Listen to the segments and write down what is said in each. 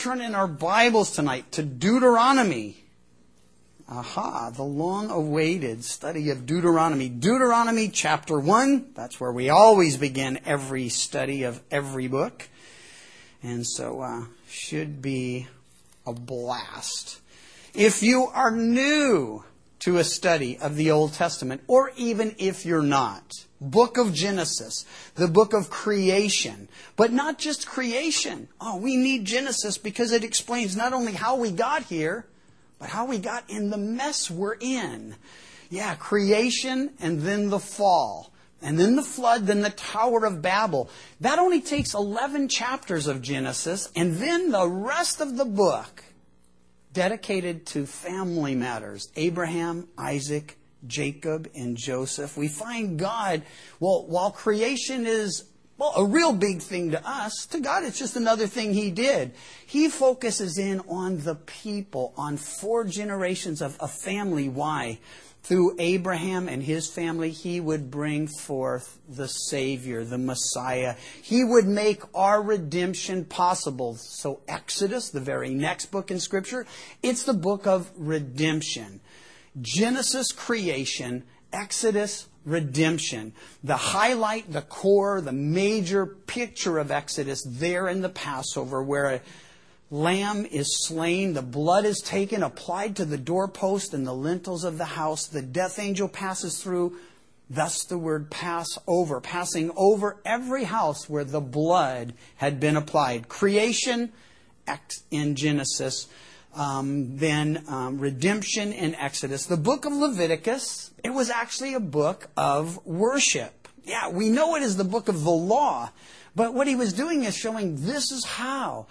turn in our Bibles tonight to Deuteronomy. The long-awaited study of Deuteronomy. Deuteronomy chapter 1. That's where we always begin every study of every book. And so, should be a blast. If you are new to a study of the Old Testament, or even if you're not, book of Genesis, the book of creation, but not just creation. We need Genesis because it explains not only how we got here, but how we got in the mess we're in. Creation and then the fall. And then the flood, then the Tower of Babel. That only takes 11 chapters of Genesis, and then the rest of the book dedicated to family matters. Abraham, Isaac, Jacob, and Joseph. We find God, while creation is a real big thing to us, to God it's just another thing He did. He focuses in on the people, on 4 generations of a family. Why? Through Abraham and his family, He would bring forth the Savior, the Messiah. He would make our redemption possible. So Exodus, the very next book in Scripture, it's the book of redemption. Genesis, creation, Exodus, redemption. The highlight, the core, the major picture of Exodus there in the Passover, where a lamb is slain, the blood is taken, applied to the doorpost and the lintels of the house. The death angel passes through. Thus the word Passover, passing over every house where the blood had been applied. Creation in Genesis, then redemption in Exodus. The book of Leviticus, it was actually a book of worship. We know it is the book of the law. But what he was doing is showing this is how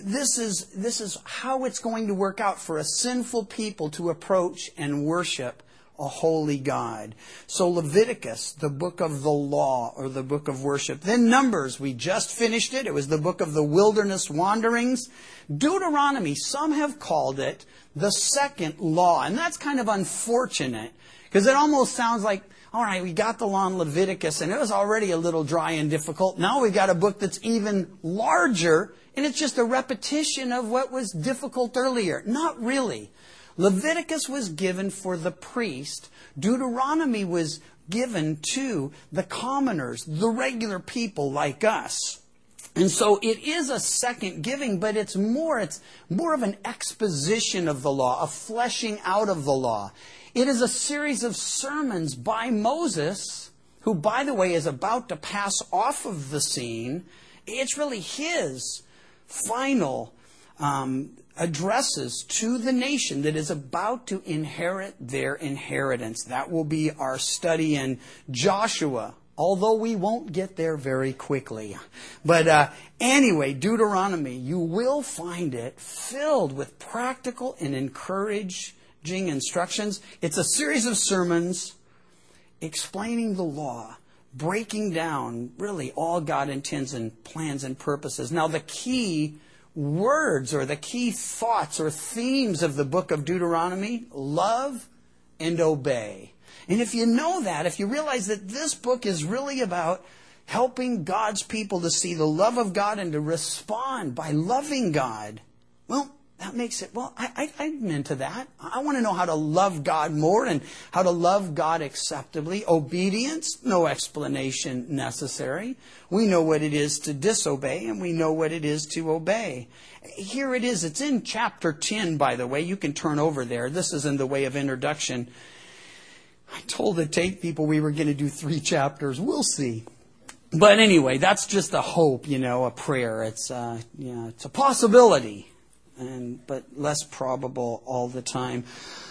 it's going to work out for a sinful people to approach and worship a holy God. So Leviticus, the book of the law or the book of worship. Then Numbers, we just finished it. It was the book of the wilderness wanderings. Deuteronomy, some have called it the second law. And that's kind of unfortunate because it almost sounds like, all right, we got the law in Leviticus, and it was already a little dry and difficult. Now we've got a book that's even larger, and it's just a repetition of what was difficult earlier. Not really. Leviticus was given for the priest. Deuteronomy was given to the commoners, the regular people like us. And so it is a second giving, but it's more of an exposition of the law, a fleshing out of the law. It is a series of sermons by Moses, who, by the way, is about to pass off of the scene. It's really his final addresses to the nation that is about to inherit their inheritance. That will be our study in Joshua, although we won't get there very quickly. But anyway, Deuteronomy, you will find it filled with practical and encouraging instructions. It's a series of sermons explaining the law, breaking down really all God intends and plans and purposes. Now, the key words or the key thoughts or themes of the book of Deuteronomy: love and obey. And if you know that, if you realize that this book is really about helping God's people to see the love of God and to respond by loving God, that makes it, I'm into that. I want to know how to love God more and how to love God acceptably. Obedience, no explanation necessary. We know what it is to disobey, and we know what it is to obey. Here it is. It's in chapter 10, by the way. You can turn over there. This is in the way of introduction. I told the tape people we were going to do 3 chapters. We'll see. But anyway, that's just a hope, a prayer. It's a possibility. But less probable all the time.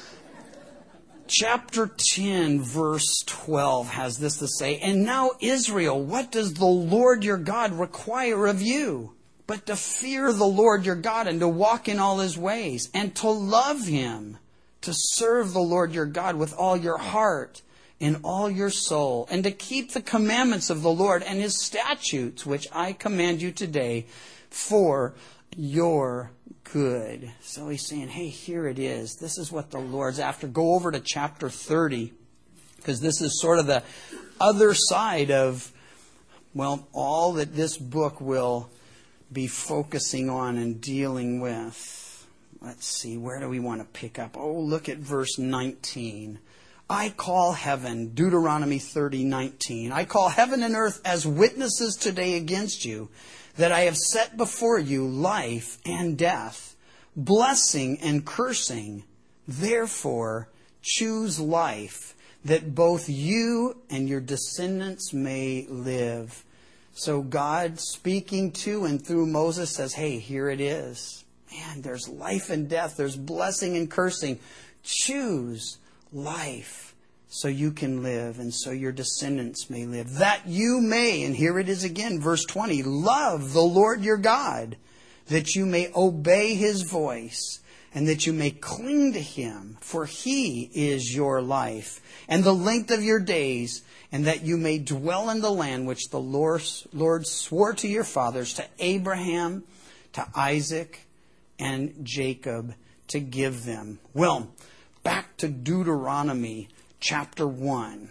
Chapter 10, verse 12 has this to say: "And now, Israel, what does the Lord your God require of you? But to fear the Lord your God and to walk in all His ways and to love Him, to serve the Lord your God with all your heart and all your soul, and to keep the commandments of the Lord and His statutes, which I command you today for your good." So he's saying, hey, here it is. This is what the Lord's after. Go over to chapter 30, because this is sort of the other side of, all that this book will be focusing on and dealing with. Let's see, where do we want to pick up? Oh, look at verse 19. I call heaven, Deuteronomy 30:19. I call heaven and earth as witnesses today against you, that I have set before you life and death, blessing and cursing. Therefore, choose life, that both you and your descendants may live. So God, speaking to and through Moses, says, hey, here it is. Man, there's life and death. There's blessing and cursing. Choose life so you can live and so your descendants may live. That you may, and here it is again, verse 20, love the Lord your God, that you may obey his voice and that you may cling to him, for he is your life and the length of your days, and that you may dwell in the land which the Lord swore to your fathers, to Abraham, to Isaac, and Jacob, to give them. Well, back to Deuteronomy chapter 1.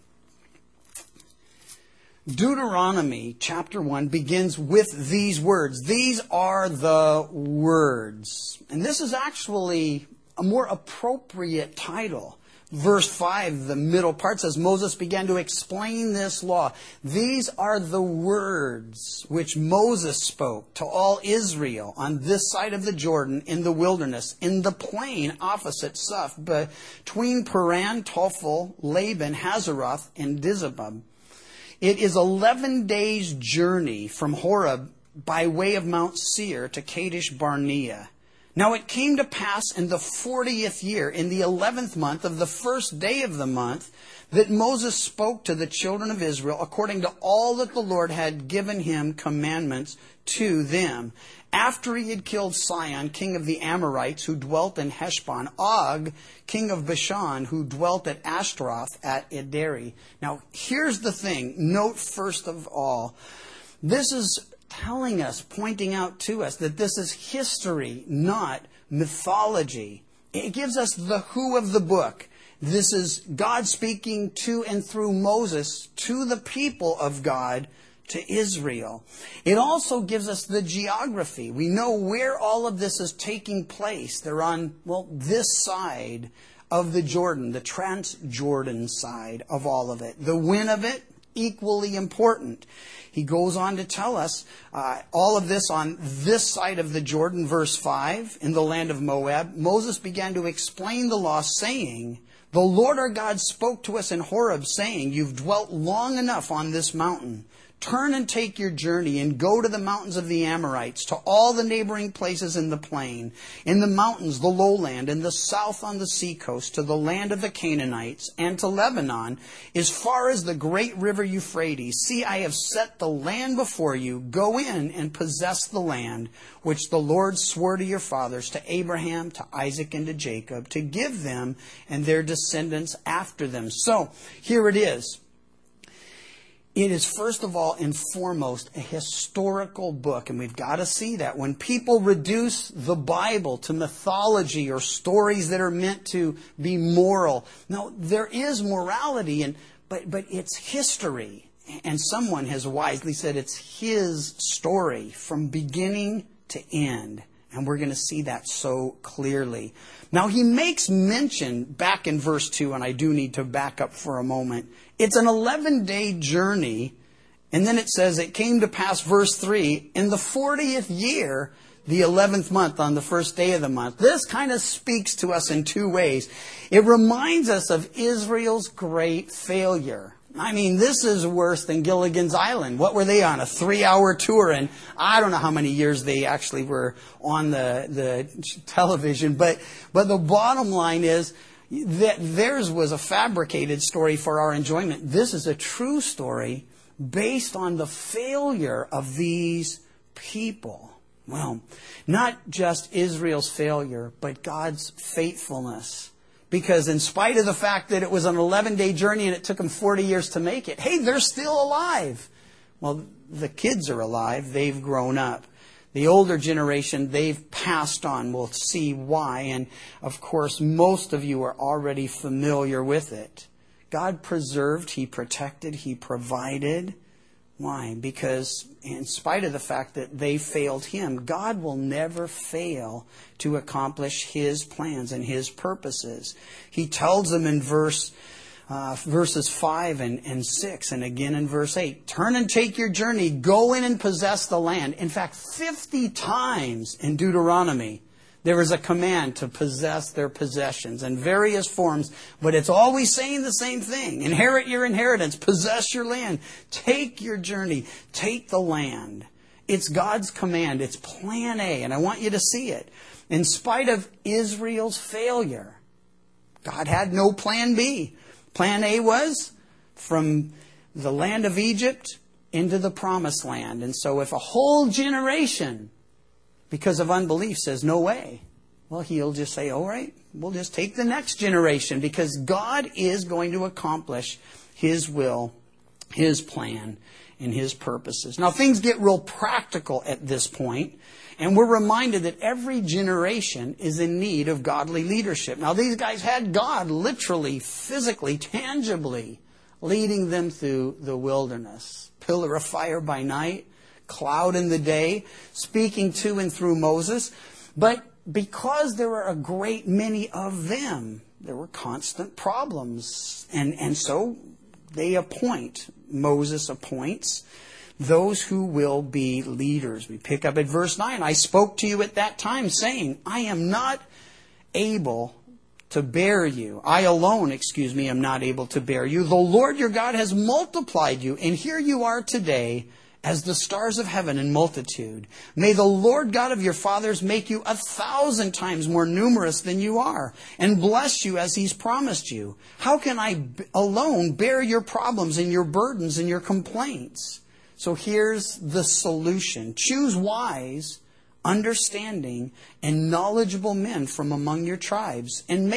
Deuteronomy chapter 1 begins with these words. These are the words. And this is actually a more appropriate title. Verse 5, the middle part says, Moses began to explain this law. These are the words which Moses spoke to all Israel on this side of the Jordan in the wilderness, in the plain opposite Suph, between Paran, Tophel, Laban, Hazeroth, and Dizabab. It is 11 days' journey from Horeb by way of Mount Seir to Kadesh Barnea. Now it came to pass in the 40th year, in the 11th month of the first day of the month, that Moses spoke to the children of Israel according to all that the Lord had given him commandments to them. After he had killed Sihon, king of the Amorites, who dwelt in Heshbon, Og, king of Bashan, who dwelt at Ashtaroth at Edrei. Now here's the thing. Note first of all, this is telling us, pointing out to us that this is history, not mythology. It gives us the who of the book. This is God speaking to and through Moses to the people of God, to Israel. It also gives us the geography. We know where all of this is taking place. They're on, this side of the Jordan, the Transjordan side of all of it. The when of it, equally important. He goes on to tell us all of this on this side of the Jordan, verse 5, in the land of Moab. Moses began to explain the law, saying, the Lord our God spoke to us in Horeb, saying, you've dwelt long enough on this mountain. Turn and take your journey and go to the mountains of the Amorites, to all the neighboring places in the plain, in the mountains, the lowland, in the south on the seacoast, to the land of the Canaanites, and to Lebanon, as far as the great river Euphrates. See, I have set the land before you. Go in and possess the land, which the Lord swore to your fathers, to Abraham, to Isaac, and to Jacob, to give them and their descendants after them. So, here it is. It is first of all and foremost a historical book, and we've got to see that. When people reduce the Bible to mythology or stories that are meant to be moral, no, there is morality, but it's history. And someone has wisely said it's his story from beginning to end. And we're going to see that so clearly. Now, he makes mention back in verse 2, and I do need to back up for a moment. It's an 11-day journey, and then it says it came to pass, verse 3, in the 40th year, the 11th month, on the first day of the month. This kind of speaks to us in two ways. It reminds us of Israel's great failure. I mean, this is worse than Gilligan's Island. What were they on? A 3-hour tour, and I don't know how many years they actually were on the television. But the bottom line is that theirs was a fabricated story for our enjoyment. This is a true story based on the failure of these people. Well, not just Israel's failure, but God's faithfulness. Because in spite of the fact that it was an 11-day journey and it took them 40 years to make it, hey, they're still alive. Well, the kids are alive. They've grown up. The older generation, they've passed on. We'll see why. And, of course, most of you are already familiar with it. God preserved. He protected. He provided. Why? Because in spite of the fact that they failed Him, God will never fail to accomplish His plans and His purposes. He tells them in verses 5 and 6, and again in verse 8, turn and take your journey, go in and possess the land. In fact, 50 times in Deuteronomy, there is a command to possess their possessions in various forms, but it's always saying the same thing. Inherit your inheritance, possess your land, take your journey, take the land. It's God's command. It's plan A, and I want you to see it. In spite of Israel's failure, God had no plan B. Plan A was from the land of Egypt into the promised land. And so if a whole generation, because of unbelief, says no way, well, He'll just say, all right, we'll just take the next generation, because God is going to accomplish His will, His plan, and His purposes. Now, things get real practical at this point, and we're reminded that every generation is in need of godly leadership. Now, these guys had God literally, physically, tangibly leading them through the wilderness. Pillar of fire by night, cloud in the day, speaking to and through Moses. But because there were a great many of them, there were constant problems. And so Moses appoints those who will be leaders. We pick up at verse 9. I spoke to you at that time, saying, I am not able to bear you. I alone, am not able to bear you. The Lord your God has multiplied you, and here you are today, as the stars of heaven in multitude. May the Lord God of your fathers make you 1,000 times more numerous than you are, and bless you as He's promised you. How can I alone bear your problems and your burdens and your complaints? So here's the solution. Choose wise, understanding, and knowledgeable men from among your tribes, and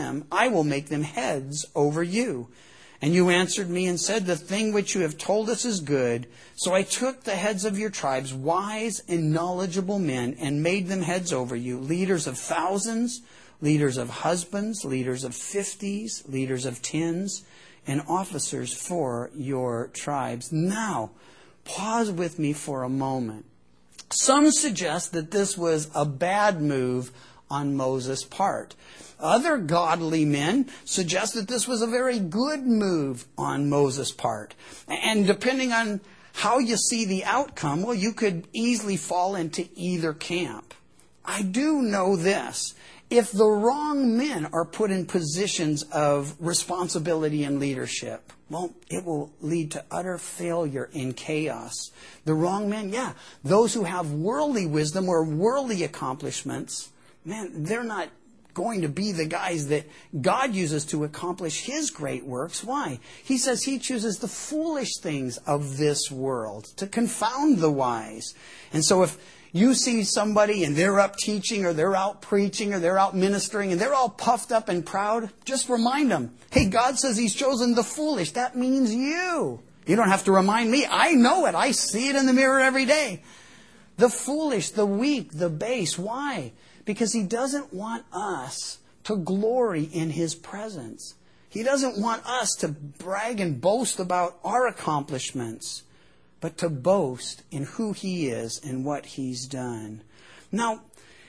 I will make them heads over you. And you answered me and said, the thing which you have told us is good. So I took the heads of your tribes, wise and knowledgeable men, and made them heads over you, leaders of thousands, leaders of husbands, leaders of 50s, leaders of 10s, and officers for your tribes. Now, pause with me for a moment. Some suggest that this was a bad move on Moses' part. Other godly men suggest that this was a very good move on Moses' part. And depending on how you see the outcome, well, you could easily fall into either camp. I do know this. If the wrong men are put in positions of responsibility and leadership, well, it will lead to utter failure and chaos. The wrong men, those who have worldly wisdom or worldly accomplishments, man, they're not going to be the guys that God uses to accomplish His great works. Why? He says He chooses the foolish things of this world to confound the wise. And so if you see somebody and they're up teaching or they're out preaching or they're out ministering and they're all puffed up and proud, just remind them, hey, God says He's chosen the foolish. That means you. You don't have to remind me. I know it. I see it in the mirror every day. The foolish, the weak, the base. Why? Because He doesn't want us to glory in His presence. He doesn't want us to brag and boast about our accomplishments, but to boast in who He is and what He's done. Now,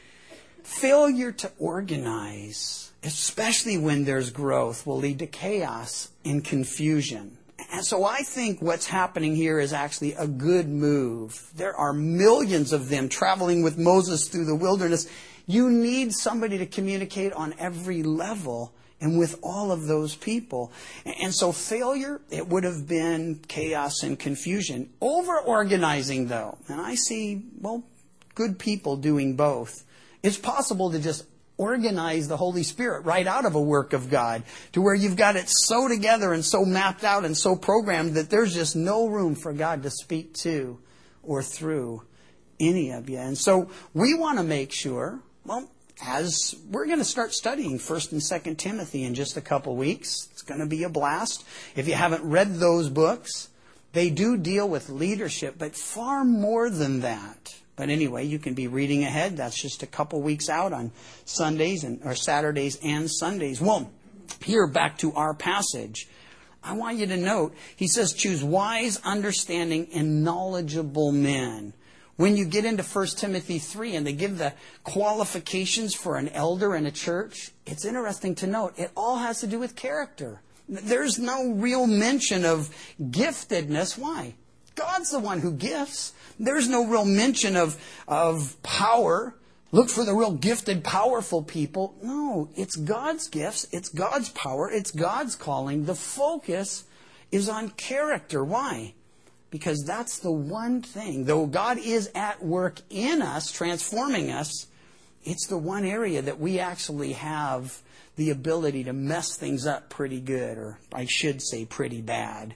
failure to organize, especially when there's growth, will lead to chaos and confusion. And so I think what's happening here is actually a good move. There are millions of them traveling with Moses through the wilderness. You need somebody to communicate on every level and with all of those people. And so failure, it would have been chaos and confusion. Over-organizing, though, and I see, good people doing both. It's possible to just organize the Holy Spirit right out of a work of God to where you've got it so together and so mapped out and so programmed that there's just no room for God to speak to or through any of you. And so we want to make sure, as we're going to start studying 1st and 2nd Timothy in just a couple weeks. It's going to be a blast. If you haven't read those books, they do deal with leadership, but far more than that. But anyway, you can be reading ahead. That's just a couple weeks out on Sundays or Saturdays and Sundays. Well, here back to our passage. I want you to note, he says, choose wise, understanding, and knowledgeable men. When you get into 1 Timothy 3 and they give the qualifications for an elder in a church, it's interesting to note, it all has to do with character. There's no real mention of giftedness. Why? God's the one who gifts. There's no real mention of power. Look for the real gifted, powerful people. No, it's God's gifts. It's God's power. It's God's calling. The focus is on character. Why? Because that's the one thing. Though God is at work in us, transforming us, it's the one area that we actually have the ability to mess things up pretty good, or I should say pretty bad.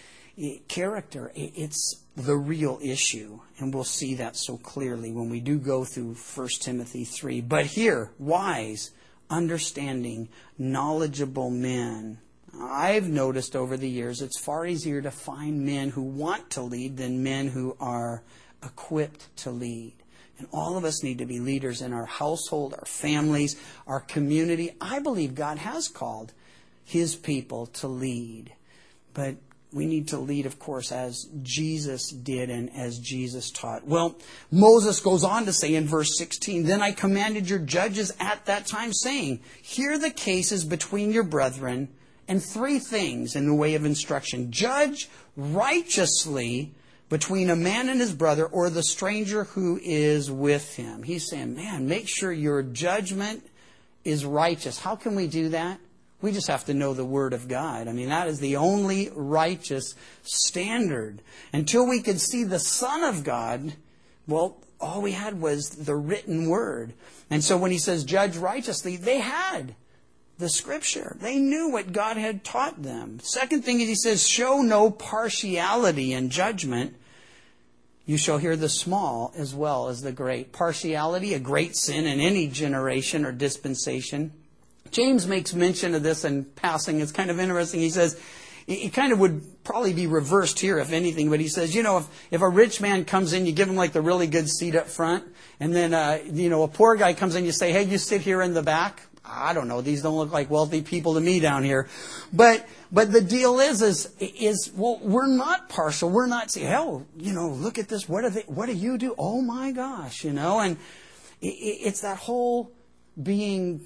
Character, it's the real issue, and we'll see that so clearly when we do go through 1 Timothy 3. But here, wise, understanding, knowledgeable men. I've noticed over the years it's far easier to find men who want to lead than men who are equipped to lead. And all of us need to be leaders in our household, our families, our community. I believe God has called His people to lead. But we need to lead, of course, as Jesus did and as Jesus taught. Well, Moses goes on to say in verse 16, then I commanded your judges at that time, saying, hear the cases between your brethren, and three things in the way of instruction. Judge righteously between a man and his brother, or the stranger who is with him. He's saying, man, make sure your judgment is righteous. How can we do that? We just have to know the Word of God. I mean, that is the only righteous standard. Until we could see the Son of God, well, all we had was the written Word. And so when he says judge righteously, they had the Scripture. They knew what God had taught them. Second thing is he says, show no partiality in judgment. You shall hear the small as well as the great. Partiality, a great sin in any generation or dispensation. James makes mention of this in passing. It's kind of interesting. He says, it kind of would probably be reversed here, if anything. But he says, if a rich man comes in, you give him like the really good seat up front. And then, a poor guy comes in, you say, hey, you sit here in the back. I don't know. These don't look like wealthy people to me down here. But the deal is well, we're not partial. We're not saying, hell, look at this. What do you do? Oh my gosh, and it's that whole being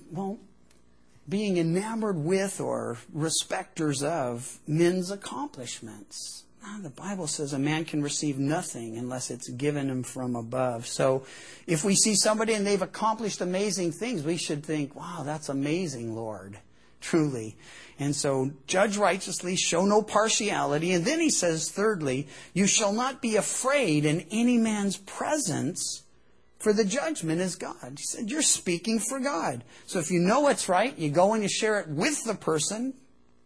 enamored with or respecters of men's accomplishments. The Bible says a man can receive nothing unless it's given him from above. So if we see somebody and they've accomplished amazing things, we should think, wow, that's amazing, Lord. Truly. And so judge righteously, show no partiality. And then he says, thirdly, you shall not be afraid in any man's presence, for the judgment is God. He said, you're speaking for God. So if you know what's right, you go and you share it with the person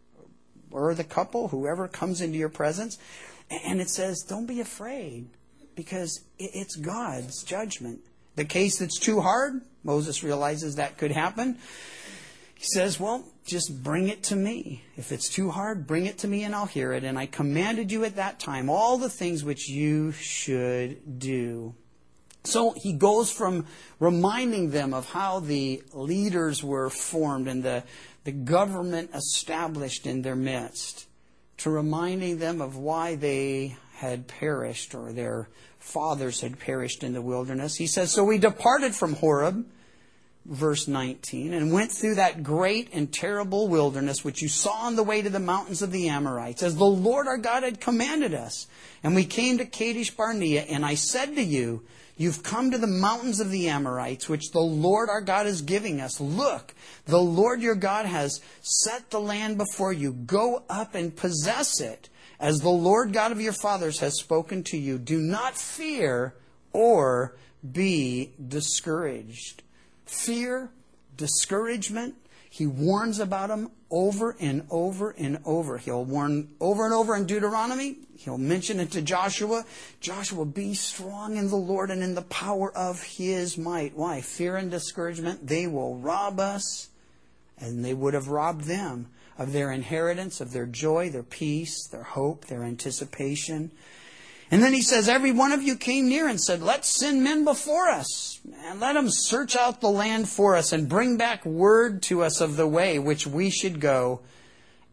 or the couple, whoever comes into your presence. And it says, don't be afraid, because it's God's judgment. The case that's too hard, Moses realizes that could happen. He says, well, just bring it to me. If it's too hard, bring it to me and I'll hear it. And I commanded you at that time all the things which you should do. So he goes from reminding them of how the leaders were formed and the government established in their midst, to reminding them of why they had perished, or their fathers had perished in the wilderness. He says, so we departed from Horeb, verse 19, and went through that great and terrible wilderness which you saw on the way to the mountains of the Amorites, as the Lord our God had commanded us. And we came to Kadesh Barnea, and I said to you, you've come to the mountains of the Amorites, which the Lord our God is giving us. Look, the Lord your God has set the land before you. Go up and possess it, as the Lord God of your fathers has spoken to you. Do not fear or be discouraged. Fear, discouragement, he warns about them over and over and over. He'll warn over and over in Deuteronomy. He'll mention it to Joshua. Joshua, be strong in the Lord and in the power of His might. Why? Fear and discouragement, they will rob us, and they would have robbed them of their inheritance, of their joy, their peace, their hope, their anticipation. And then he says, every one of you came near and said, let's send men before us, and let them search out the land for us and bring back word to us of the way which we should go.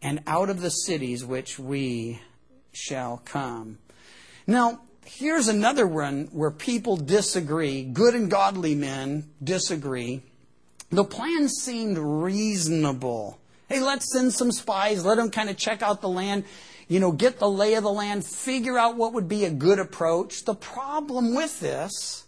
and out of the cities which we shall come. Now, here's another one where people disagree. Good and godly men disagree. The plan seemed reasonable. Hey, let's send some spies. Let them kind of check out the land. Get the lay of the land. Figure out what would be a good approach. The problem with this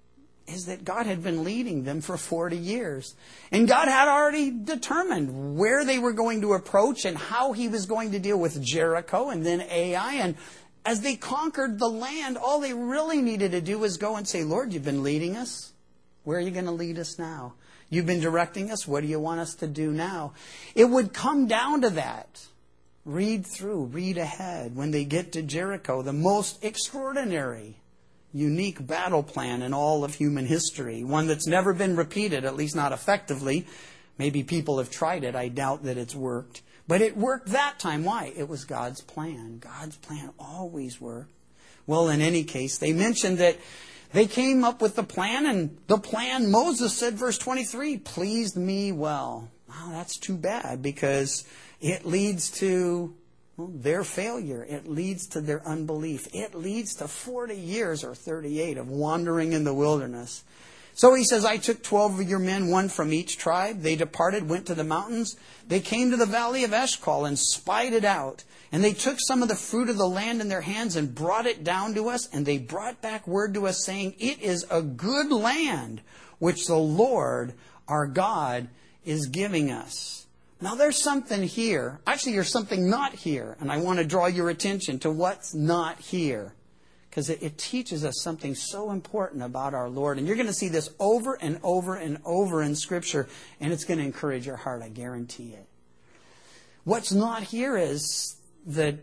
is that God had been leading them for 40 years. And God had already determined where they were going to approach and how He was going to deal with Jericho and then Ai. And as they conquered the land, all they really needed to do was go and say, Lord, you've been leading us. Where are you going to lead us now? You've been directing us. What do you want us to do now? It would come down to that. Read ahead. When they get to Jericho, the most extraordinary, unique battle plan in all of human history. One that's never been repeated, at least not effectively. Maybe people have tried it. I doubt that it's worked. But it worked that time. Why? It was God's plan. God's plan always worked. Well, in any case, they mentioned that they came up with the plan, and the plan, Moses said, verse 23, pleased me well. Wow, that's too bad, because it leads to their failure. It leads to their unbelief. It leads to 40 years or 38 of wandering in the wilderness. So he says, I took 12 of your men, one from each tribe. They departed, went to the mountains. They came to the valley of Eshcol and spied it out. And they took some of the fruit of the land in their hands and brought it down to us. And they brought back word to us saying, it is a good land which the Lord our God is giving us. Now there's something here. Actually, there's something not here. And I want to draw your attention to what's not here, because it teaches us something so important about our Lord. And you're going to see this over and over and over in Scripture, and it's going to encourage your heart, I guarantee it. What's not here is the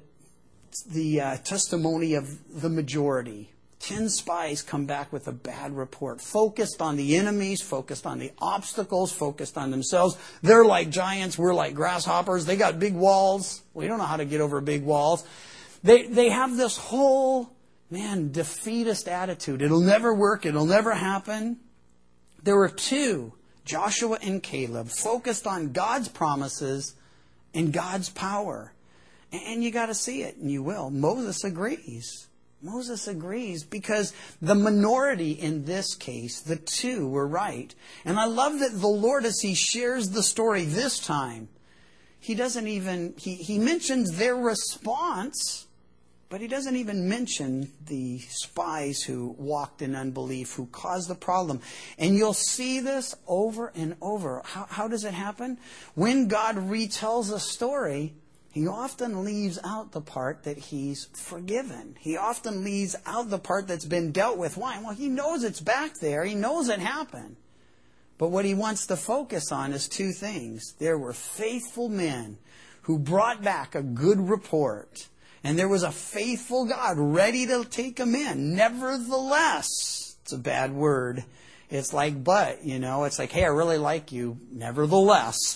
testimony of the majority. 10 spies come back with a bad report, focused on the enemies, focused on the obstacles, focused on themselves. They're like giants, we're like grasshoppers. They got big walls. We don't know how to get over big walls. They have this whole defeatist attitude. It'll never work. It'll never happen. There were 2, Joshua and Caleb, focused on God's promises and God's power. And you got to see it, and you will. Moses agrees. Moses agrees because the minority in this case, the 2, were right. And I love that the Lord, as He shares the story this time, He doesn't even, He mentions their response, but He doesn't even mention the spies who walked in unbelief, who caused the problem. And you'll see this over and over. How does it happen? When God retells a story, He often leaves out the part that He's forgiven. He often leaves out the part that's been dealt with. Why? Well, He knows it's back there. He knows it happened. But what He wants to focus on is 2 things. There were faithful men who brought back a good report. And there was a faithful God ready to take them in. Nevertheless, it's a bad word. It's like, but, it's like, hey, I really like you. Nevertheless.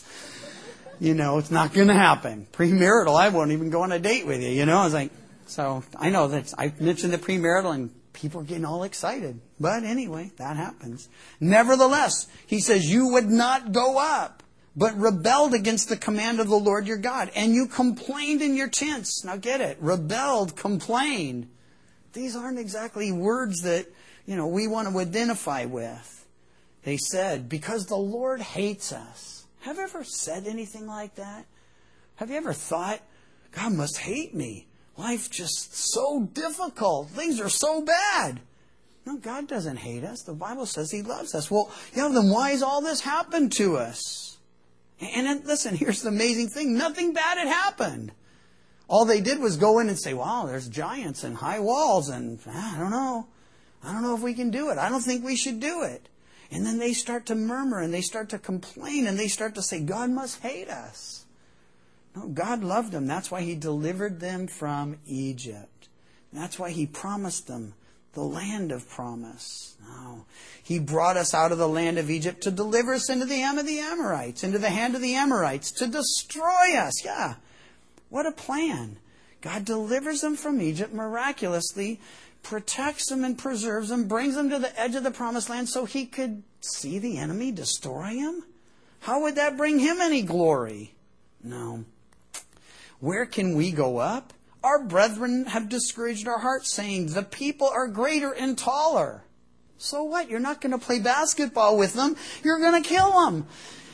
It's not going to happen. Premarital, I won't even go on a date with you. I was like, so I know that I mentioned the premarital and people are getting all excited. But anyway, that happens. Nevertheless, He says, you would not go up, but rebelled against the command of the Lord your God. And you complained in your tents. Now get it. Rebelled, complained. These aren't exactly words that, we want to identify with. They said, because the Lord hates us. Have you ever said anything like that? Have you ever thought, God must hate me? Life's just so difficult. Things are so bad. No, God doesn't hate us. The Bible says He loves us. Well, then why has all this happened to us? And then, listen, here's the amazing thing. Nothing bad had happened. All they did was go in and say, wow, there's giants and high walls, and I don't know. I don't know if we can do it. I don't think we should do it. And then they start to murmur and they start to complain and they start to say, God must hate us. No, God loved them. That's why He delivered them from Egypt. That's why He promised them the land of promise. No, He brought us out of the land of Egypt to deliver us into the hand of the Amorites, into the hand of the Amorites, to destroy us. Yeah, what a plan. God delivers them from Egypt miraculously, protects them and preserves them, brings them to the edge of the promised land so He could see the enemy, destroy him? How would that bring Him any glory? No. Where can we go up? Our brethren have discouraged our hearts, saying, the people are greater and taller. So what? You're not going to play basketball with them. You're going to kill them.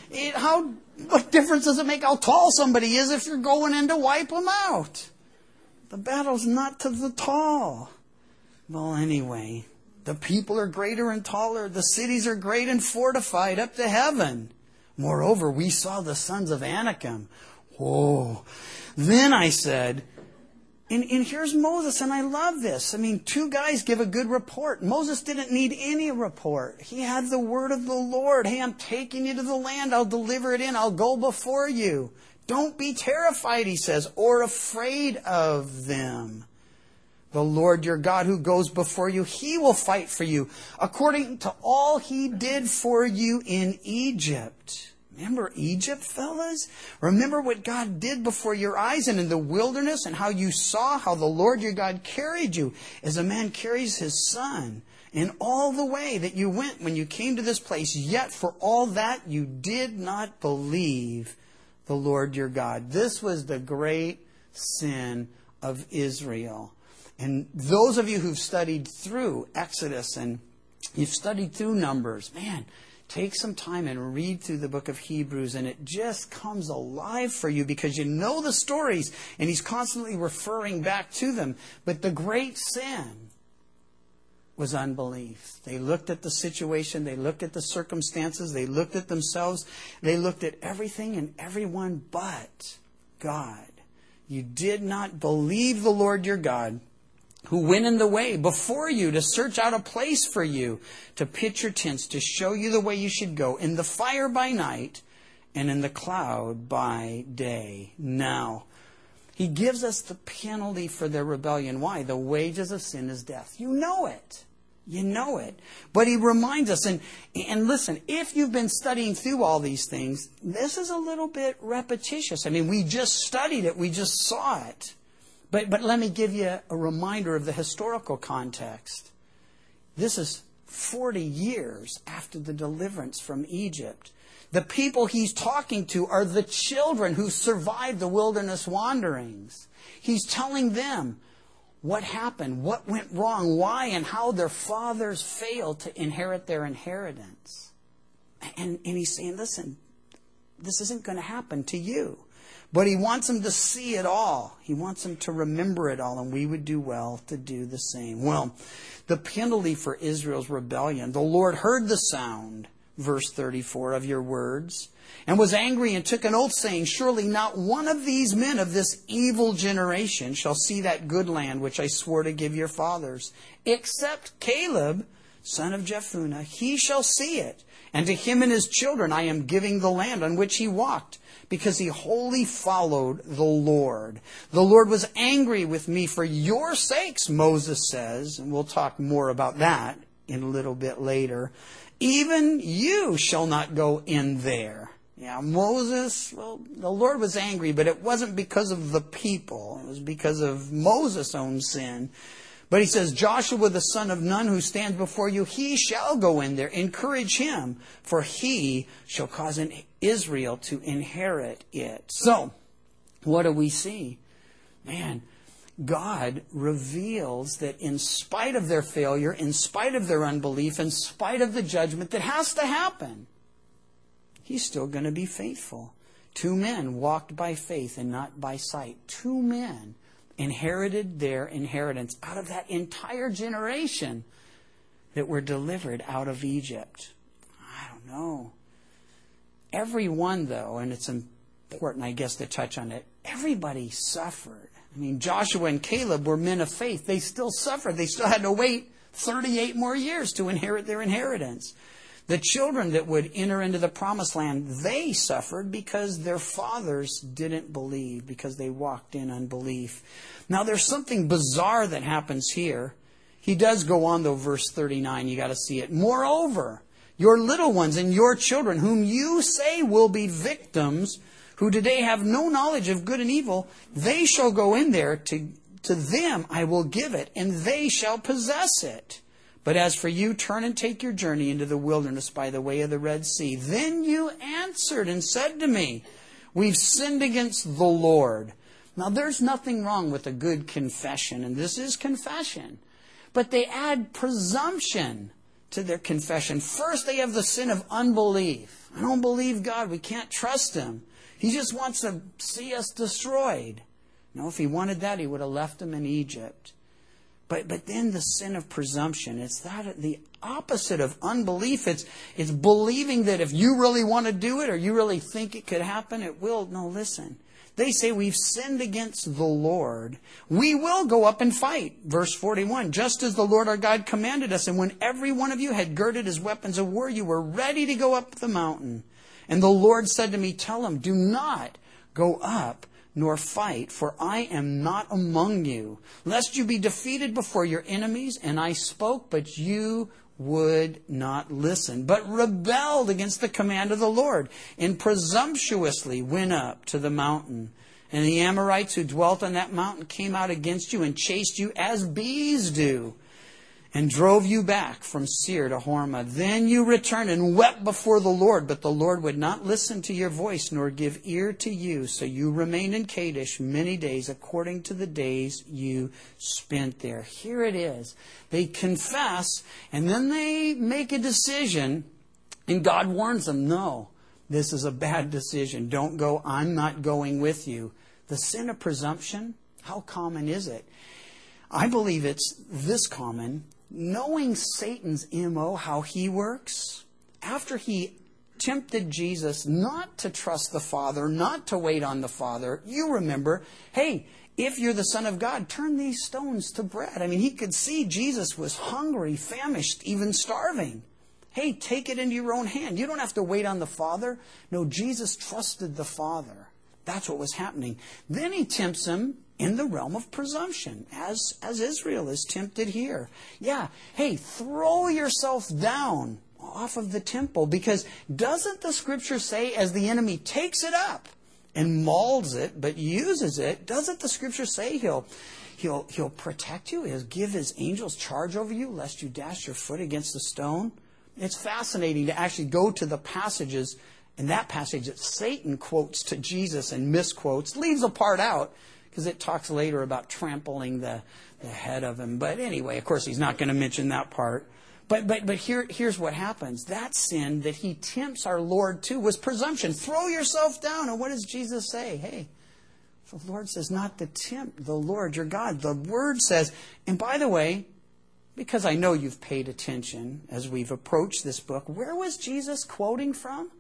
What difference does it make how tall somebody is if you're going in to wipe them out? The battle's not to the tall. Well, anyway, the people are greater and taller. The cities are great and fortified up to heaven. Moreover, we saw the sons of Anakim. Whoa. Then I said, and here's Moses, and I love this. I mean, two guys give a good report. Moses didn't need any report. He had the word of the Lord. Hey, I'm taking you to the land. I'll deliver it in. I'll go before you. Don't be terrified, he says, or afraid of them. The Lord your God who goes before you, he will fight for you according to all he did for you in Egypt. Remember Egypt, fellas? Remember what God did before your eyes and in the wilderness, and how you saw how the Lord your God carried you as a man carries his son. In all the way that you went when you came to this place, yet for all that you did not believe the Lord your God. This was the great sin of Israel. And those of you who've studied through Exodus and you've studied through Numbers, man, take some time and read through the book of Hebrews, and it just comes alive for you because you know the stories and he's constantly referring back to them. But the great sin was unbelief. They looked at the situation, they looked at the circumstances, they looked at themselves, they looked at everything and everyone but God. You did not believe the Lord your God, who went in the way before you to search out a place for you, to pitch your tents, to show you the way you should go, in the fire by night and in the cloud by day. Now, he gives us the penalty for their rebellion. Why? The wages of sin is death. You know it. You know it. But he reminds us, and listen, if you've been studying through all these things, this is a little bit repetitious. I mean, we just studied it. We just saw it. But let me give you a reminder of the historical context. This is 40 years after the deliverance from Egypt. The people he's talking to are the children who survived the wilderness wanderings. He's telling them what happened, what went wrong, why and how their fathers failed to inherit their inheritance. And he's saying, listen, this isn't going to happen to you. But he wants them to see it all. He wants them to remember it all, and we would do well to do the same. Well, the penalty for Israel's rebellion, the Lord heard the sound, verse 34, of your words, and was angry and took an oath, saying, surely not one of these men of this evil generation shall see that good land which I swore to give your fathers, except Caleb, son of Jephunneh. He shall see it, and to him and his children I am giving the land on which he walked, because he wholly followed the Lord. The Lord was angry with me for your sakes, Moses says, and we'll talk more about that in a little bit later. Even you shall not go in there. Yeah, Moses, well, the Lord was angry, but it wasn't because of the people. It was because of Moses' own sin. But he says, Joshua the son of Nun who stands before you, he shall go in there. Encourage him, for he shall cause Israel to inherit it. So, what do we see? Man, God reveals that in spite of their failure, in spite of their unbelief, in spite of the judgment that has to happen, he's still going to be faithful. 2 men walked by faith and not by sight. 2 men inherited their inheritance out of that entire generation that were delivered out of Egypt. I don't know. Everyone, though, and it's important, I guess, to touch on it, everybody suffered. I mean, Joshua and Caleb were men of faith. They still suffered. They still had to wait 38 more years to inherit their inheritance. The children that would enter into the promised land, they suffered because their fathers didn't believe, because they walked in unbelief. Now, there's something bizarre that happens here. He does go on, though, verse 39. You got to see it. Moreover, your little ones and your children, whom you say will be victims, who today have no knowledge of good and evil, they shall go in there. To them I will give it, and they shall possess it. But as for you, turn and take your journey into the wilderness by the way of the Red Sea. Then you answered and said to me, we've sinned against the Lord. Now, there's nothing wrong with a good confession, and this is confession. But they add presumption to their confession. First, they have the sin of unbelief. I don't believe God. We can't trust Him. He just wants to see us destroyed. No, if He wanted that, He would have left them in Egypt. But then the sin of presumption, it's the opposite of unbelief. It's believing that if you really want to do it or you really think it could happen, it will. No, listen. They say we've sinned against the Lord. We will go up and fight. Verse 41, just as the Lord our God commanded us, and when every one of you had girded his weapons of war, you were ready to go up the mountain. And the Lord said to me, tell him, do not go up nor fight, for I am not among you, lest you be defeated before your enemies. And I spoke, but you would not listen, but rebelled against the command of the Lord, and presumptuously went up to the mountain. And the Amorites who dwelt on that mountain came out against you and chased you as bees do, and drove you back from Seir to Hormah. Then you returned and wept before the Lord, but the Lord would not listen to your voice, nor give ear to you. So you remained in Kadesh many days, according to the days you spent there. Here it is. They confess, and then they make a decision, and God warns them, no, this is a bad decision. Don't go. I'm not going with you. The sin of presumption, how common is it? I believe it's this common. Knowing Satan's MO, how he works, after he tempted Jesus not to trust the Father, not to wait on the Father, you remember, hey, if you're the Son of God, turn these stones to bread. I mean, he could see Jesus was hungry, famished, even starving. Hey, take it into your own hand. You don't have to wait on the Father. No, Jesus trusted the Father. That's what was happening. Then he tempts him in the realm of presumption, as Israel is tempted here. Yeah, hey, throw yourself down off of the temple, because doesn't the Scripture say as the enemy takes it up and mauls it, but uses it, doesn't the Scripture say he'll protect you, he'll give his angels charge over you, lest you dash your foot against a stone? It's fascinating to actually go to the passages, in that passage that Satan quotes to Jesus and misquotes, leaves a part out, because it talks later about trampling the head of him. But anyway, of course, he's not going to mention that part. But here's what happens. That sin that he tempts our Lord to was presumption. Throw yourself down. And what does Jesus say? Hey, the Lord says not to tempt the Lord your God. The Word says, and by the way, because I know you've paid attention as we've approached this book, where was Jesus quoting from?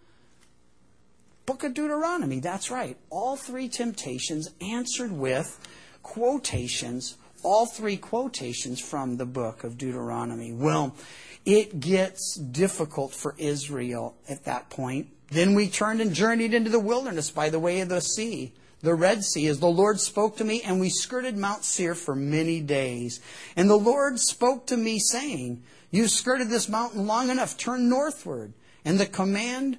Book of Deuteronomy, that's right. All three temptations answered with quotations, all three quotations from the book of Deuteronomy. Well, it gets difficult for Israel at that point. Then we turned and journeyed into the wilderness by the way of the sea, the Red Sea, as the Lord spoke to me, and we skirted Mount Seir for many days. And the Lord spoke to me, saying, you've skirted this mountain long enough, turn northward. And command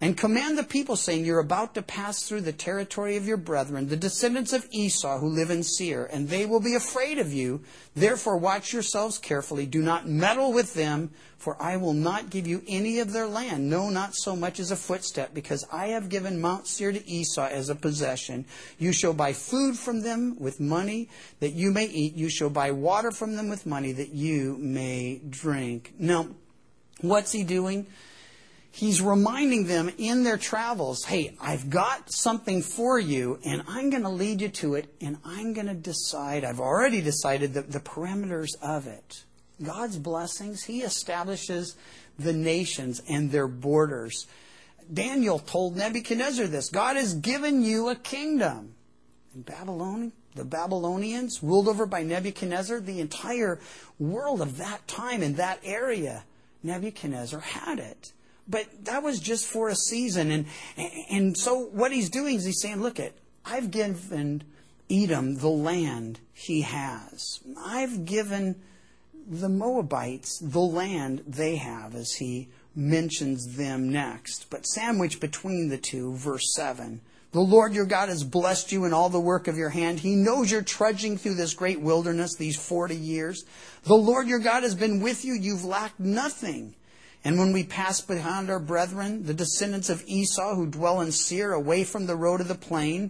the people, saying, you're about to pass through the territory of your brethren, the descendants of Esau who live in Seir, and they will be afraid of you. Therefore watch yourselves carefully. Do not meddle with them, for I will not give you any of their land, no, not so much as a footstep, because I have given Mount Seir to Esau as a possession. You shall buy food from them with money that you may eat. You shall buy water from them with money that you may drink. Now, what's he doing? He's reminding them in their travels, hey, I've got something for you, and I'm going to lead you to it, and I'm going to decide, I've already decided the parameters of it. God's blessings, He establishes the nations and their borders. Daniel told Nebuchadnezzar this, God has given you a kingdom. In Babylon, the Babylonians, ruled over by Nebuchadnezzar, the entire world of that time in that area, Nebuchadnezzar had it. But that was just for a season. And so what he's doing is he's saying, look, I've given Edom the land he has. I've given the Moabites the land they have, as he mentions them next. But sandwiched between the two, verse 7. The Lord your God has blessed you in all the work of your hand. He knows you're trudging through this great wilderness these 40 years. The Lord your God has been with you. You've lacked nothing. And when we pass behind our brethren, the descendants of Esau who dwell in Seir, away from the road of the plain,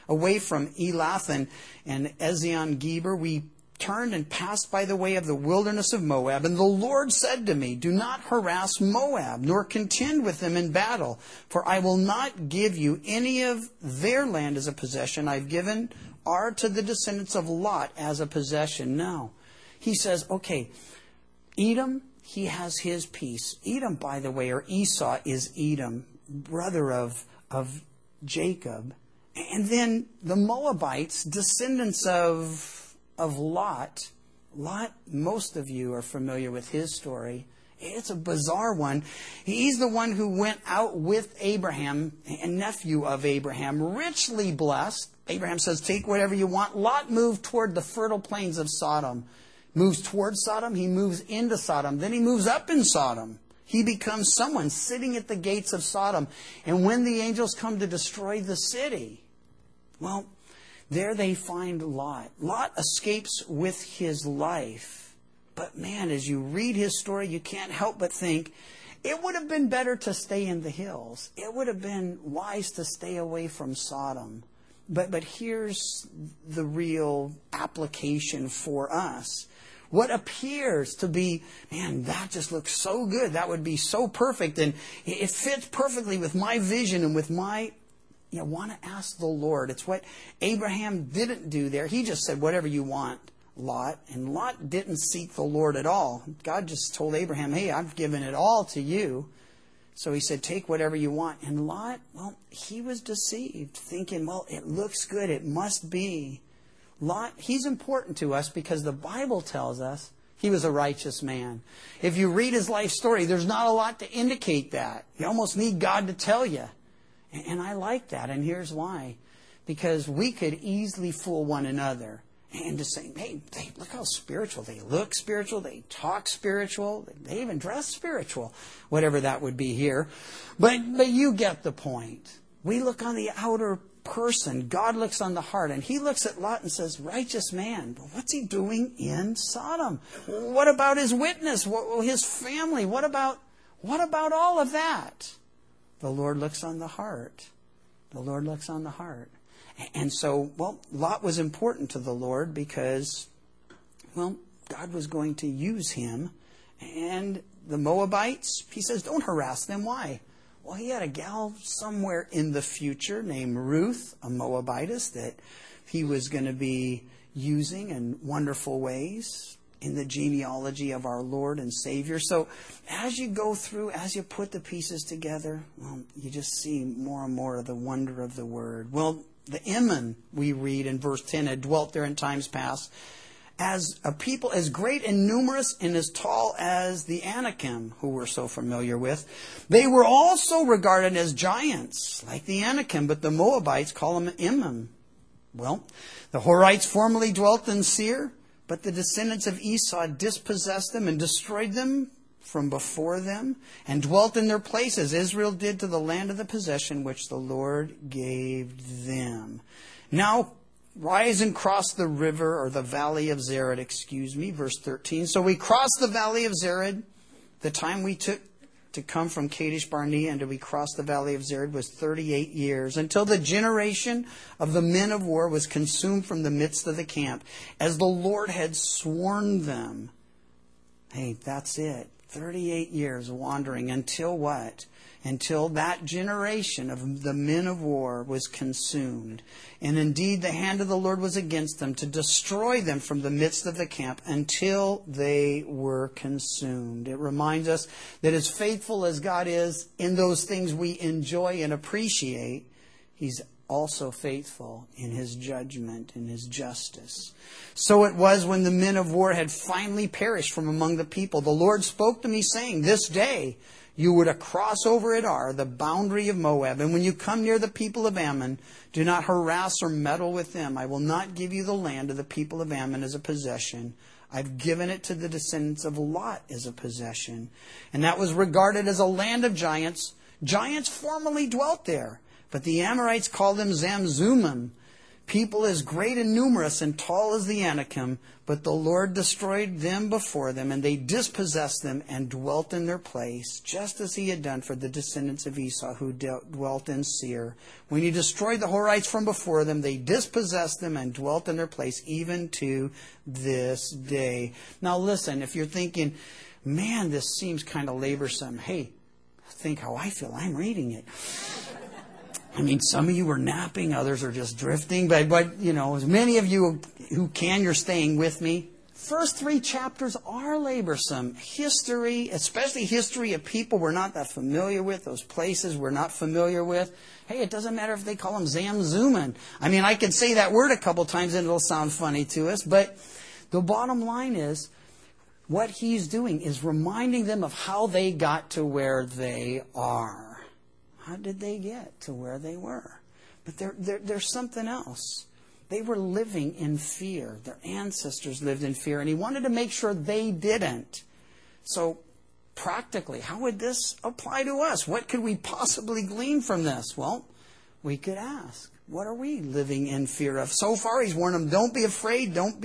away from Elath and Ezion-Geber, we turned and passed by the way of the wilderness of Moab. And the Lord said to me, do not harass Moab, nor contend with them in battle, for I will not give you any of their land as a possession. I've given Ar to the descendants of Lot as a possession. Now, he says, okay, Edom, he has his piece. Edom, by the way, or Esau is Edom, brother of Jacob. And then the Moabites, descendants of Lot. Lot, most of you are familiar with his story. It's a bizarre one. He's the one who went out with Abraham, a nephew of Abraham, richly blessed. Abraham says, take whatever you want. Lot moved toward the fertile plains of Sodom. Moves towards Sodom, he moves into Sodom. Then he moves up in Sodom. He becomes someone sitting at the gates of Sodom. And when the angels come to destroy the city, well, there they find Lot. Lot escapes with his life. But man, as you read his story, you can't help but think, it would have been better to stay in the hills. It would have been wise to stay away from Sodom. But here's the real application for us. What appears to be, man, that just looks so good. That would be so perfect. And it fits perfectly with my vision and with my, want to ask the Lord. It's what Abraham didn't do there. He just said, whatever you want, Lot. And Lot didn't seek the Lord at all. God just told Abraham, hey, I've given it all to you. So he said, take whatever you want. And Lot, well, he was deceived, thinking, well, it looks good. It must be. Lot, he's important to us because the Bible tells us he was a righteous man. If you read his life story, there's not a lot to indicate that. You almost need God to tell you. And I like that. And here's why. Because we could easily fool one another and just say, hey, look how spiritual. They look spiritual. They talk spiritual. They even dress spiritual. Whatever that would be here. But you get the point. We look on the outer person. God looks on the heart. And he looks at Lot and says, righteous man. But what's he doing in Sodom? What about his witness? His family? What about all of that? The Lord looks on the heart. The Lord looks on the heart. And so, well, Lot was important to the Lord because, well, God was going to use him. And the Moabites, he says, don't harass them. Why? Well, he had a gal somewhere in the future named Ruth, a Moabitess, that he was going to be using in wonderful ways in the genealogy of our Lord and Savior. So as you go through, as you put the pieces together, well, you just see more and more of the wonder of the Word. Well, the Ammon, we read in verse 10, had dwelt there in times past as a people as great and numerous and as tall as the Anakim, who we're so familiar with. They were also regarded as giants, like the Anakim, but the Moabites call them Ammon. Well, the Horites formerly dwelt in Seir, but the descendants of Esau dispossessed them and destroyed them from before them, and dwelt in their place as Israel did to the land of the possession which the Lord gave them. Now rise and cross the river, or the valley of Zered, verse 13. So we crossed the valley of Zered. The time we took to come from Kadesh Barnea until we crossed the valley of Zered was 38 years, until the generation of the men of war was consumed from the midst of the camp, as the Lord had sworn them. Hey, that's it. 38 years wandering until what? Until that generation of the men of war was consumed. And indeed the hand of the Lord was against them to destroy them from the midst of the camp until they were consumed. It reminds us that as faithful as God is in those things we enjoy and appreciate, He's also faithful in His judgment and His justice. So it was when the men of war had finally perished from among the people. The Lord spoke to me saying, this day you were to cross over at Ar, the boundary of Moab. And when you come near the people of Ammon, do not harass or meddle with them. I will not give you the land of the people of Ammon as a possession. I've given it to the descendants of Lot as a possession. And that was regarded as a land of giants. Giants formerly dwelt there. But the Amorites called them Zamzummim, people as great and numerous and tall as the Anakim, but the Lord destroyed them before them, and they dispossessed them and dwelt in their place, just as he had done for the descendants of Esau who dwelt in Seir. When he destroyed the Horites from before them, they dispossessed them and dwelt in their place, even to this day. Now listen, if you're thinking, man, this seems kind of laborsome, hey, think how I feel. I'm reading it. I mean, some of you are napping, others are just drifting, but you know, as many of you who can, you're staying with me. First 3 chapters are laborsome. History, especially history of people we're not that familiar with, those places we're not familiar with. Hey, it doesn't matter if they call them Zamzuman. I mean, I can say that word a couple times and it'll sound funny to us, but the bottom line is, what he's doing is reminding them of how they got to where they are. How did they get to where they were? But there's something else. They were living in fear. Their ancestors lived in fear, and he wanted to make sure they didn't. So practically, how would this apply to us? What could we possibly glean from this? Well, we could ask, what are we living in fear of? So far, he's warned them, don't be afraid, don't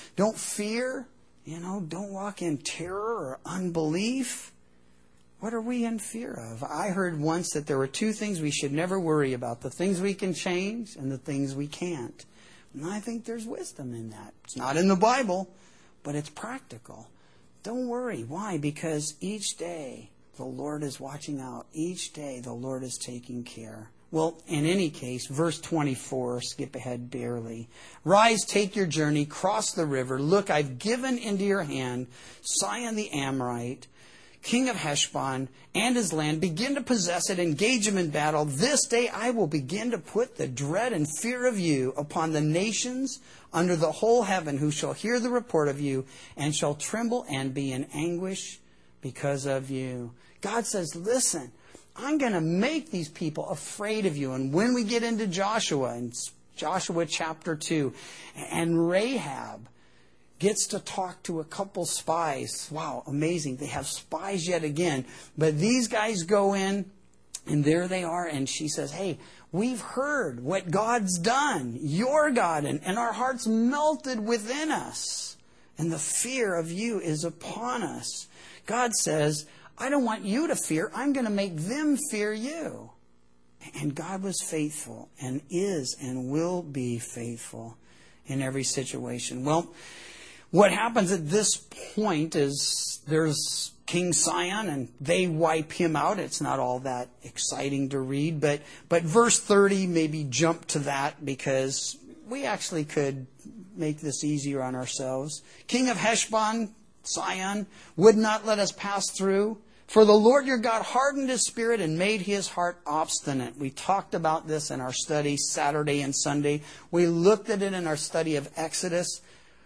fear, don't walk in terror or unbelief. What are we in fear of? I heard once that there were 2 things we should never worry about, the things we can change and the things we can't. And I think there's wisdom in that. It's not in the Bible, but it's practical. Don't worry. Why? Because each day the Lord is watching out. Each day the Lord is taking care. Well, in any case, verse 24, skip ahead barely. Rise, take your journey, cross the river. Look, I've given into your hand Sihon the Amorite, king of Heshbon, and his land. Begin to possess it, engage him in battle. This day I will begin to put the dread and fear of you upon the nations under the whole heaven, who shall hear the report of you, and shall tremble and be in anguish because of you. God says, listen, I'm going to make these people afraid of you. And when we get into Joshua, in Joshua chapter 2, and Rahab gets to talk to a couple spies. Wow, amazing. They have spies yet again. But these guys go in, and there they are, and she says, hey, we've heard what God's done, your God, and our hearts melted within us. And the fear of you is upon us. God says, I don't want you to fear. I'm going to make them fear you. And God was faithful, and is and will be faithful in every situation. Well, what happens at this point is there's King Sihon, and they wipe him out. It's not all that exciting to read, but verse 30, maybe jump to that, because we actually could make this easier on ourselves. King of Heshbon, Sihon, would not let us pass through. For the Lord your God hardened his spirit and made his heart obstinate. We talked about this in our study Saturday and Sunday. We looked at it in our study of Exodus.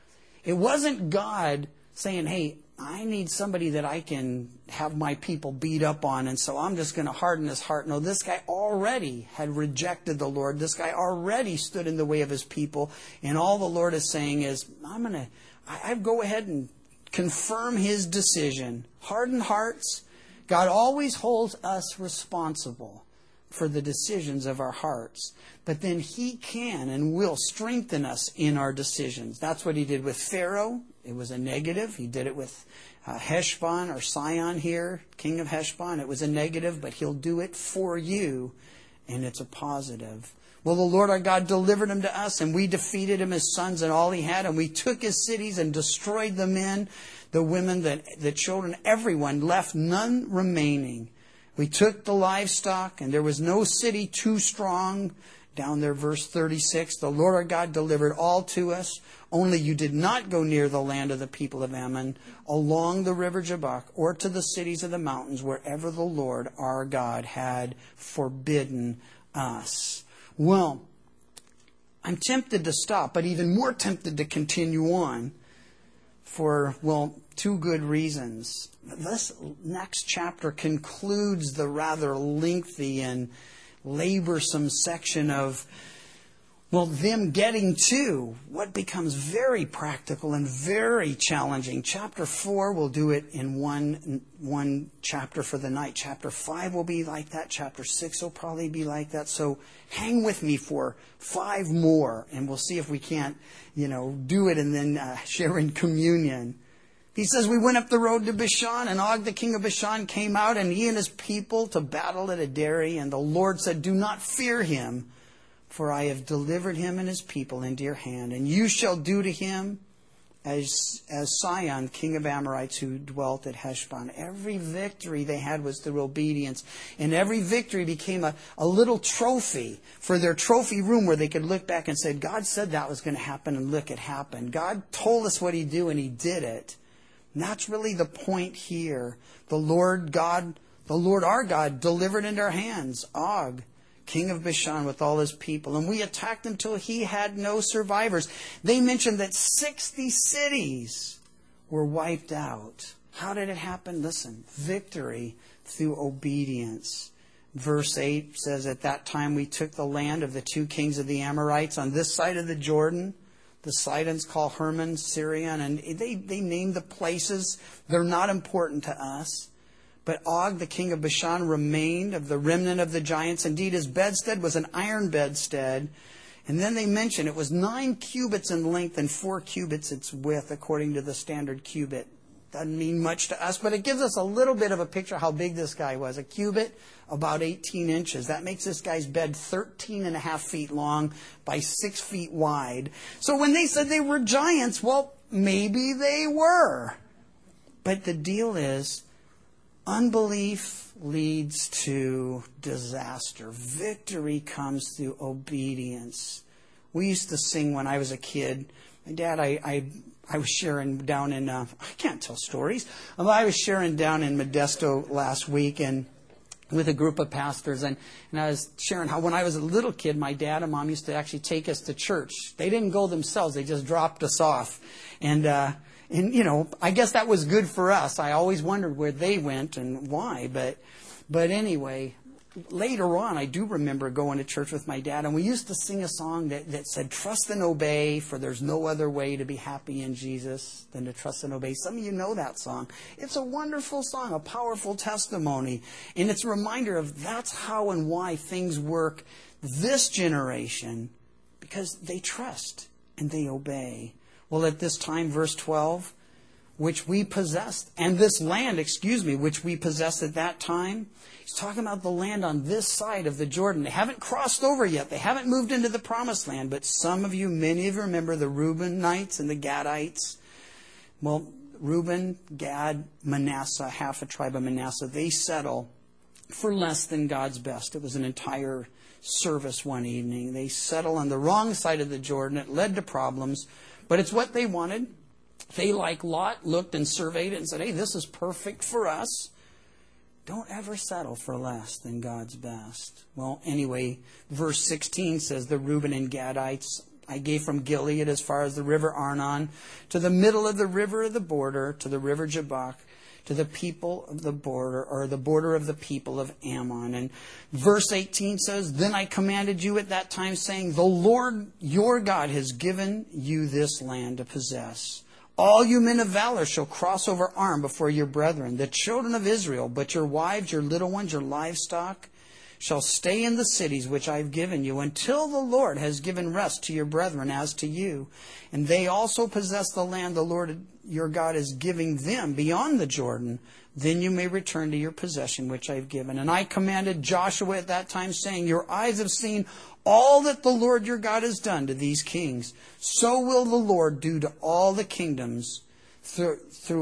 It wasn't God saying, hey, I need somebody that I can have my people beat up on, and so I'm just going to harden his heart. No, this guy already had rejected the Lord. This guy already stood in the way of his people. And all the Lord is saying is, I go ahead and confirm his decision. Hardened hearts. God always holds us responsible for the decisions of our hearts. But then he can and will strengthen us in our decisions. That's what he did with Pharaoh. It was a negative. He did it with Heshbon or Sihon here, king of Heshbon. It was a negative, but he'll do it for you, and it's a positive. Well, the Lord our God delivered him to us, and we defeated him, his sons, and all he had. And we took his cities and destroyed the men, the women, the children, everyone, left none remaining. We took the livestock, and there was no city too strong. Down there, verse 36, the Lord our God delivered all to us. Only you did not go near the land of the people of Ammon, along the river Jabbok, or to the cities of the mountains, wherever the Lord our God had forbidden us. Well, I'm tempted to stop, but even more tempted to continue on for, 2 good reasons. This next chapter concludes the rather lengthy and laborsome section of Well, them getting to what becomes very practical and very challenging. Chapter 4, we'll do it in one chapter for the night. Chapter 5 will be like that. Chapter 6 will probably be like that. So hang with me for 5 more, and we'll see if we can't, do it and then share in communion. He says, we went up the road to Bashan, and Og, the king of Bashan, came out, and he and his people to battle at Edrei. And the Lord said, do not fear him, for I have delivered him and his people into your hand. And you shall do to him as Sihon, king of Amorites, who dwelt at Heshbon. Every victory they had was through obedience. And every victory became a little trophy for their trophy room where they could look back and say, God said that was going to happen, and look, it happened. God told us what he'd do, and he did it. And that's really the point here. The Lord our God, delivered into our hands Og, king of Bashan, with all his people. And we attacked him till he had no survivors. They mentioned that 60 cities were wiped out. How did it happen? Listen, victory through obedience. Verse 8 says, at that time we took the land of the 2 kings of the Amorites on this side of the Jordan. The Sidons call Hermon, Syrian, and they name the places. They're not important to us. But Og, the king of Bashan, remained of the remnant of the giants. Indeed, his bedstead was an iron bedstead. And then they mention it was 9 cubits in length and 4 cubits its width, according to the standard cubit. Doesn't mean much to us, but it gives us a little bit of a picture how big this guy was. A cubit, about 18 inches. That makes this guy's bed 13 and a half feet long by 6 feet wide. So when they said they were giants, well, maybe they were. But the deal is, unbelief leads to disaster. Victory comes through obedience. We used to sing when I was a kid. My dad, I was sharing down in, I can't tell stories. I was sharing down in Modesto last week and with a group of pastors. And I was sharing how when I was a little kid, my dad and mom used to actually take us to church. They didn't go themselves. They just dropped us off. And I guess that was good for us. I always wondered where they went and why. But anyway, later on, I do remember going to church with my dad, and we used to sing a song that said, trust and obey, for there's no other way to be happy in Jesus than to trust and obey. Some of you know that song. It's a wonderful song, a powerful testimony. And it's a reminder of that's how and why things work this generation, because they trust and they obey. Well, at this time, verse 12, which we possessed, and this land, which we possessed at that time, he's talking about the land on this side of the Jordan. They haven't crossed over yet. They haven't moved into the promised land. But many of you remember the Reubenites and the Gadites. Well, Reuben, Gad, Manasseh, half a tribe of Manasseh, they settle for less than God's best. It was an entire service one evening. They settle on the wrong side of the Jordan. It led to problems. But it's what they wanted. They, like Lot, looked and surveyed it and said, hey, this is perfect for us. Don't ever settle for less than God's best. Well, anyway, verse 16 says, the Reuben and Gadites I gave from Gilead as far as the river Arnon, to the middle of the river of the border, to the river Jabbok, to the people of the border, or the border of the people of Ammon. And verse 18 says, then I commanded you at that time, saying, the Lord your God has given you this land to possess. All you men of valor shall cross over armed before your brethren, the children of Israel, but your wives, your little ones, your livestock shall stay in the cities which I have given you, until the Lord has given rest to your brethren as to you. And they also possess the land the Lord your God is giving them beyond the Jordan. Then you may return to your possession which I have given. And I commanded Joshua at that time, saying, your eyes have seen all that the Lord your God has done to these kings. So will the Lord do to all the kingdoms through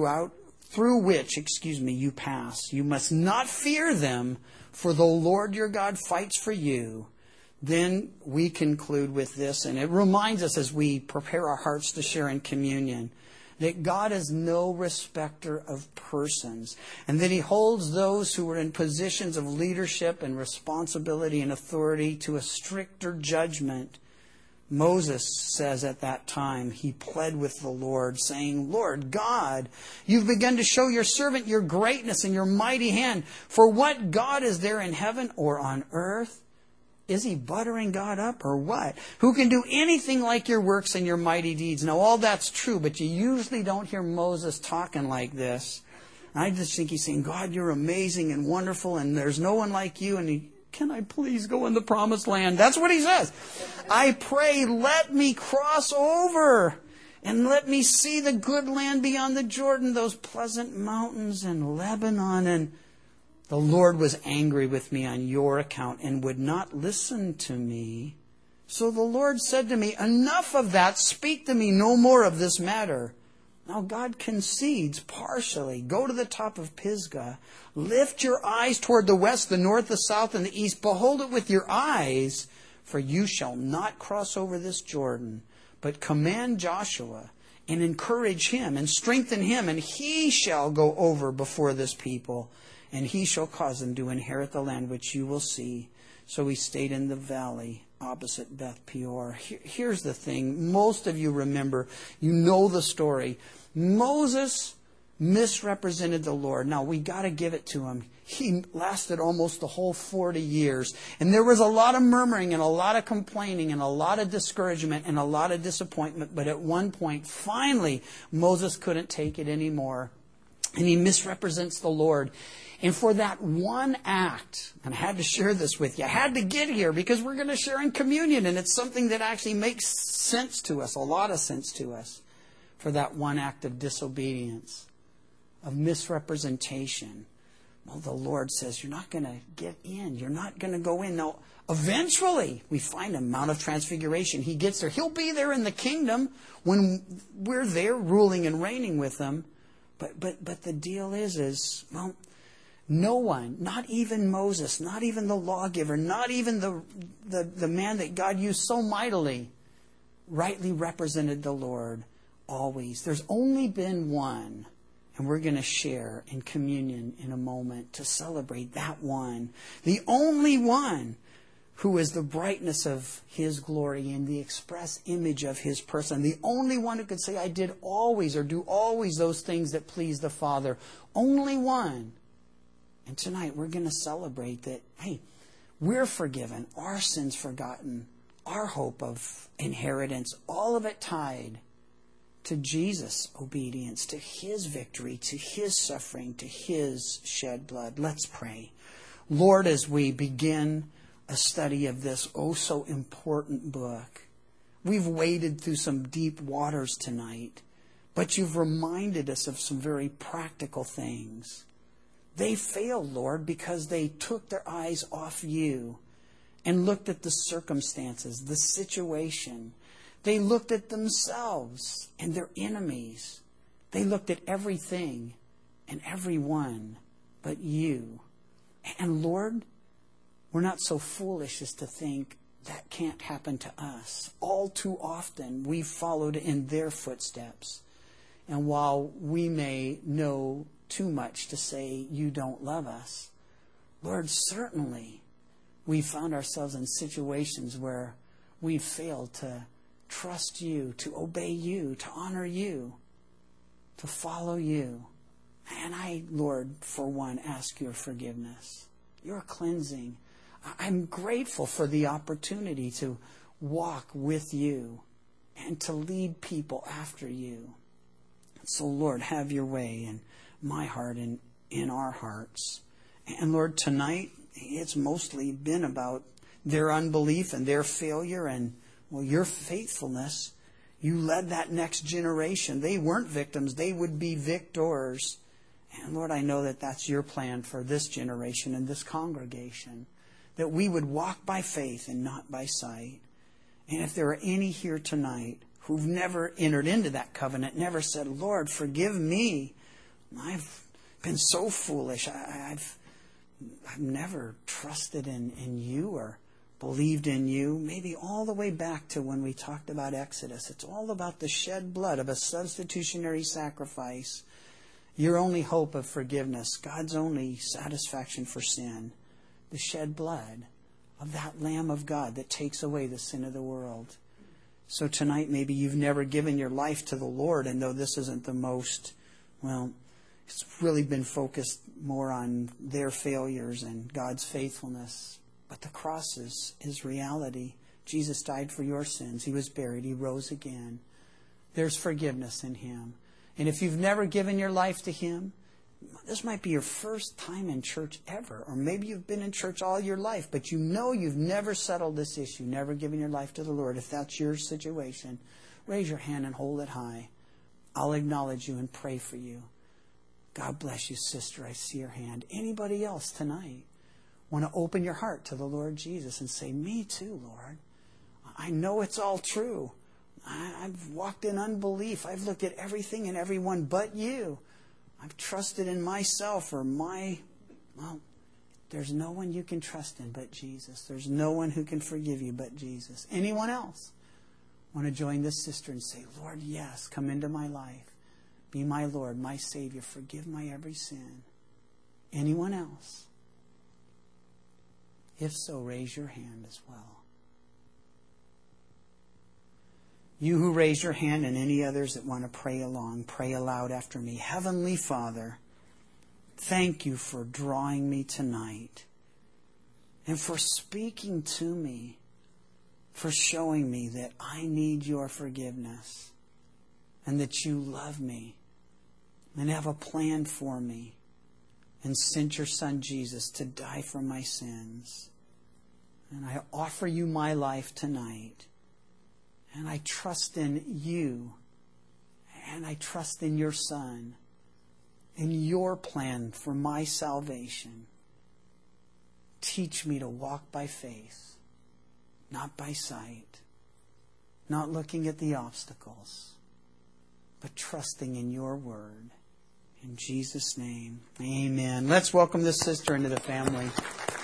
which you pass. You must not fear them, for the Lord your God fights for you. Then we conclude with this, and it reminds us as we prepare our hearts to share in communion, that God is no respecter of persons, and that He holds those who are in positions of leadership and responsibility and authority to a stricter judgment. Moses says at that time, he pled with the Lord, saying, Lord God, you've begun to show your servant your greatness and your mighty hand. For what God is there in heaven or on earth? Is he buttering God up or what? Who can do anything like your works and your mighty deeds? Now, all that's true, but you usually don't hear Moses talking like this. I just think he's saying, God, you're amazing and wonderful, and there's no one like you, and can I please go in the promised land? That's what he says. I pray, let me cross over, and let me see the good land beyond the Jordan, those pleasant mountains in Lebanon. And the Lord was angry with me on your account and would not listen to me. So the Lord said to me, enough of that, speak to me no more of this matter. Now God concedes partially. Go to the top of Pisgah. Lift your eyes toward the west, the north, the south, and the east. Behold it with your eyes, for you shall not cross over this Jordan. But command Joshua and encourage him and strengthen him, and he shall go over before this people, and he shall cause them to inherit the land which you will see. So he stayed in the valley opposite Beth Peor. Here's the thing. Most of you remember, you know the story. Moses misrepresented the Lord. Now, we got to give it to him. He lasted almost the whole 40 years. And there was a lot of murmuring and a lot of complaining and a lot of discouragement and a lot of disappointment. But at one point, finally, Moses couldn't take it anymore. And he misrepresents the Lord. And for that one act, and I had to share this with you, I had to get here because we're going to share in communion, and it's something that actually makes sense to us, a lot of sense to us, for that one act of disobedience, of misrepresentation. Well, the Lord says, you're not going to get in. You're not going to go in. Now, eventually, we find him, Mount of Transfiguration. He gets there. He'll be there in the kingdom when we're there ruling and reigning with him. But the deal is, well, no one, not even Moses, not even the lawgiver, not even the man that God used so mightily, rightly represented the Lord always. There's only been one, and we're going to share in communion in a moment to celebrate that one. The only one who is the brightness of his glory and the express image of his person. The only one who could say, I did always or do always those things that please the Father. Only one. And tonight we're going to celebrate that, hey, we're forgiven, our sins forgotten, our hope of inheritance, all of it tied to Jesus' obedience, to his victory, to his suffering, to his shed blood. Let's pray. Lord, as we begin a study of this oh so important book, we've waded through some deep waters tonight, but you've reminded us of some very practical things. They failed, Lord, because they took their eyes off you and looked at the circumstances, the situation. They looked at themselves and their enemies. They looked at everything and everyone but you. And Lord, we're not so foolish as to think that can't happen to us. All too often, we've followed in their footsteps. And while we may know too much to say you don't love us, Lord, certainly we found ourselves in situations where we've failed to trust you, to obey you, to honor you, to follow you. And I, Lord, for one, ask your forgiveness, your cleansing. I'm grateful for the opportunity to walk with you and to lead people after you. So, Lord, have your way in my heart and in our hearts. And, Lord, tonight, it's mostly been about their unbelief and their failure and, well, your faithfulness. You led that next generation. They weren't victims. They would be victors. And, Lord, I know that that's your plan for this generation and this congregation, that we would walk by faith and not by sight. And if there are any here tonight who've never entered into that covenant, never said, Lord, forgive me, I've been so foolish. I've never trusted in you or believed in you. Maybe all the way back to when we talked about Exodus. It's all about the shed blood of a substitutionary sacrifice. Your only hope of forgiveness, God's only satisfaction for sin, the shed blood of that Lamb of God that takes away the sin of the world. So tonight, maybe you've never given your life to the Lord, and though this isn't the most, well, it's really been focused more on their failures and God's faithfulness. But the cross is reality. Jesus died for your sins. He was buried. He rose again. There's forgiveness in Him. And if you've never given your life to Him, this might be your first time in church ever. Or maybe you've been in church all your life, but you know you've never settled this issue, never given your life to the Lord. If that's your situation, raise your hand and hold it high. I'll acknowledge you and pray for you. God bless you, sister. I see your hand. Anybody else tonight want to open your heart to the Lord Jesus and say, me too, Lord. I know it's all true. I've walked in unbelief. I've looked at everything and everyone but you. I've trusted in myself or there's no one you can trust in but Jesus. There's no one who can forgive you but Jesus. Anyone else want to join this sister and say, Lord, yes, come into my life. Be my Lord, my Savior. Forgive my every sin. Anyone else? If so, raise your hand as well. You who raise your hand and any others that want to pray along, pray aloud after me. Heavenly Father, thank you for drawing me tonight and for speaking to me, for showing me that I need your forgiveness and that you love me and have a plan for me and sent your Son Jesus to die for my sins. And I offer you my life tonight. And I trust in you. And I trust in your Son. In your plan for my salvation. Teach me to walk by faith, not by sight. Not looking at the obstacles, but trusting in your word. In Jesus' name, amen. Let's welcome this sister into the family.